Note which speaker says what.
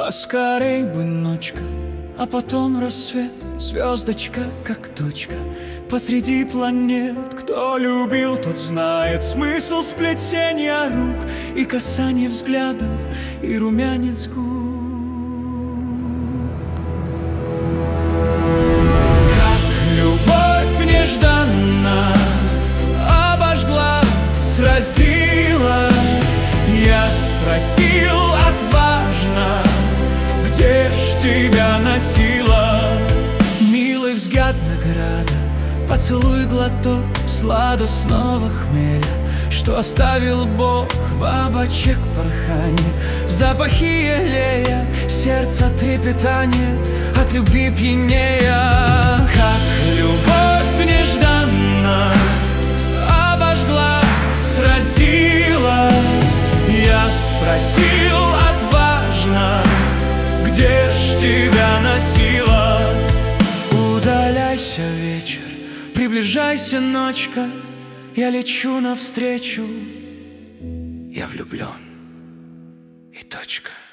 Speaker 1: Поскорей бы ночка, а потом рассвет. Звездочка, как точка посреди планет. Кто любил, тот знает смысл сплетения рук и касание взглядов, и румянец губ. Как любовь нежданно обожгла, сразила. Я спросил отважно: где ж тебя носила? Милый взгляд награда, поцелуй глоток сладостного хмеля, что оставил Бог бабочек порханье, запахи елея, сердце трепетание, от любви пьянея. Как любовь нежданно обожгла, сразила. Я спросил отважно: где ж тебя носила? Удаляйся, вечер, приближайся, ночка. Я лечу навстречу, я влюблен, и точка.